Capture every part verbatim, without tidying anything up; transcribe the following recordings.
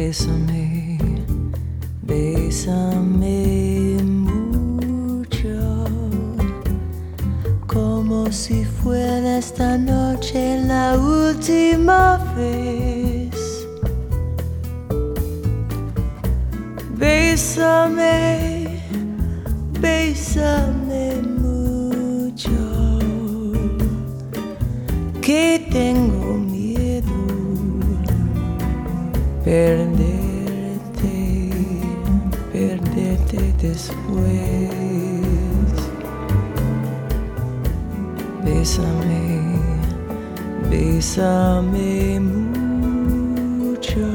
Bésame, bésame mucho, como si fuera esta noche la última vez. Bésame, bésame mucho, que tengo miedo perderte, perderte después. Bésame, bésame mucho,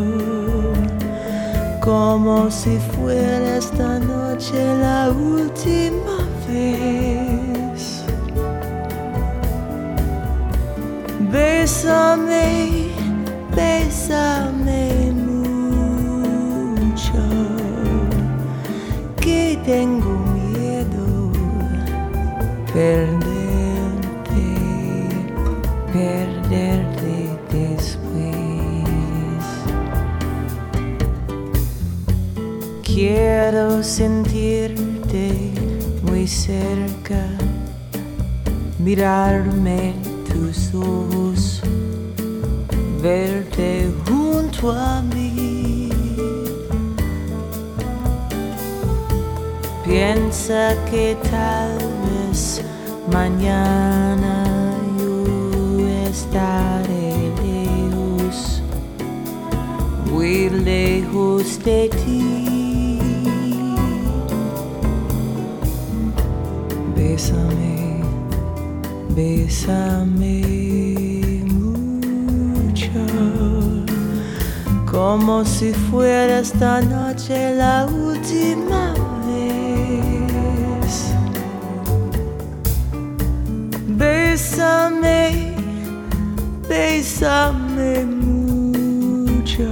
como si fuera esta noche la última vez. Bésame, bésame mucho, que tengo miedo perderte, perderte después. Quiero sentirte muy cerca, mirarme tus ojos, verte junto a mí. Piensa que tal vez mañana yo estaré lejos, muy lejos de ti. Bésame, bésame mucho, como si fuera esta noche la última vez. Bésame, bésame mucho,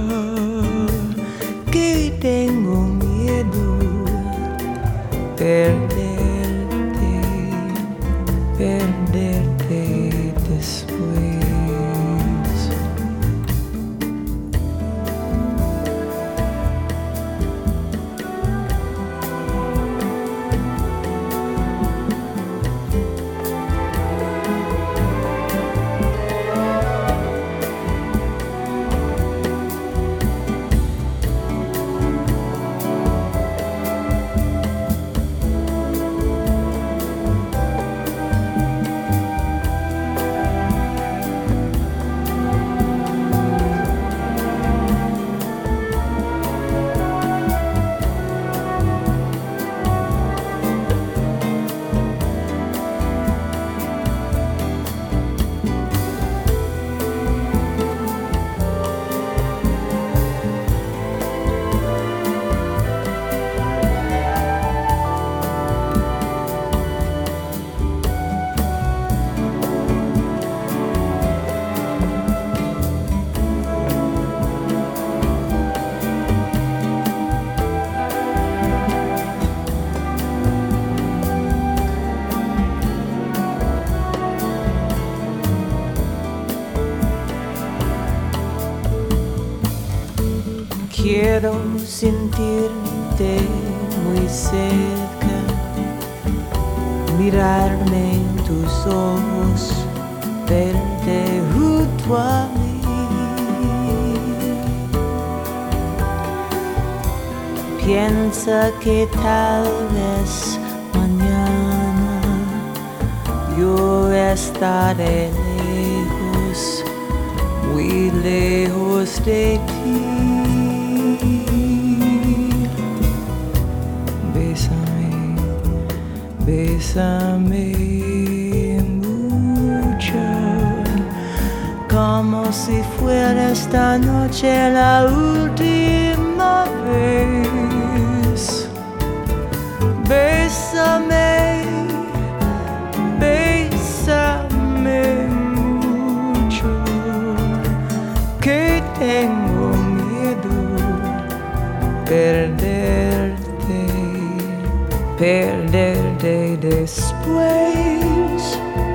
que tengo miedo perderte, perderte después. Quiero sentirte muy cerca, mirarme en tus ojos, verte junto a mí. Piensa que tal vez mañana yo estaré lejos, muy lejos de ti. Bésame, bésame mucho, como si fuera esta noche la última vez. Bésame, bésame mucho, que tengo miedo perderte, perderte después.